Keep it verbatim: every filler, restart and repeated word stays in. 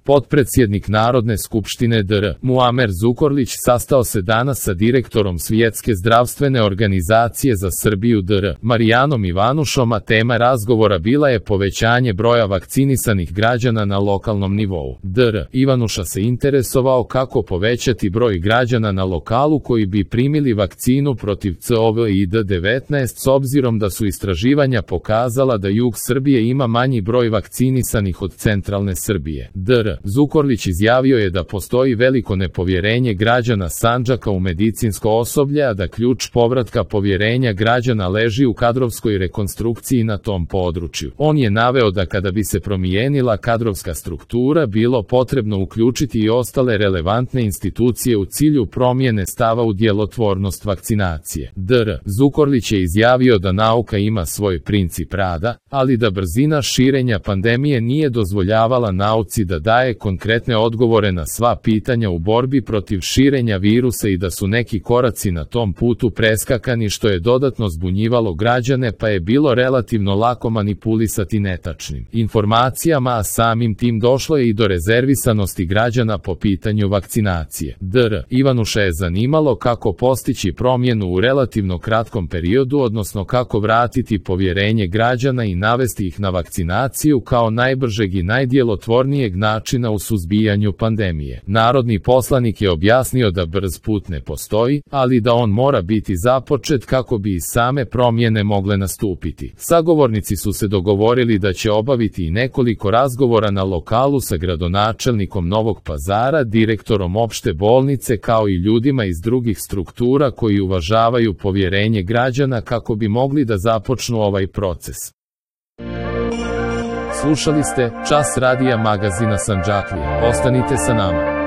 Potpredsjednik Narodne skupštine D R Muamer Zukorlić sastao se danas sa direktorom Svjetske zdravstvene organizacije za Srbiju D R Marijanom Ivanušom, a tema razgovora bila je povećanje broja vakcinisanih građana na lokalnom nivou. D R Ivanuša se interesovao kako povećati broj građana na lokalu koji bi primili vakcinu protiv COVID devetnaest s obzirom da su istraživanja pokazala da jug Srbije ima manji broj vakcinisanih od centralne Srbije. D R Zukorlić izjavio je da postoji veliko nepovjerenje građana Sandžaka u medicinsko osoblje, a da ključ povratka povjerenja građana leži u kadrovskoj rekonstrukciji na tom području. On je naveo da kada bi se promijenila kadrovska struktura, bilo potrebno uključiti i ostale relevantne institucije u cilju promjene stava u djelotvornost vakcinacije. D R Zukorlić je izjavio da nauka ima svoj princip rada, ali da brzina širenja pandemije nije dozvoljavala nauci da daje konkretne odgovore na sva pitanja u borbi protiv širenja virusa i da su neki koraci na tom putu preskakani, što je dodatno zbunjivalo građane, pa je bilo relativno lako manipulisati netačnim informacijama, a samim tim došlo je i do rezervisanosti građana po pitanju vakcinacije. D R Ivanuša je zanimalo kako postići promjenu u relativno kratkom periodu, odnosno kako vratiti povjerenje građana i navesti ih na vakcinaciju kao najbržeg i najdjelotvornijeg načina u suzbijanju pandemije. Narodni poslanik je objasnio da brz put ne postoji, ali da on mora biti započet kako bi i same promjene mogle nastupiti. Sagovornici su se dogovorili da će obaviti i nekoliko razgovora na lokalu sa gradonačelnikom Novog Pazara, direktorom opšte bolnice, kao i ljudima iz drugih struktura koji uvažavaju povjerenje građana kako bi mogli da započnu ovaj proces. Slušali ste Čas radija magazina Sandžaklija. Ostanite sa nama.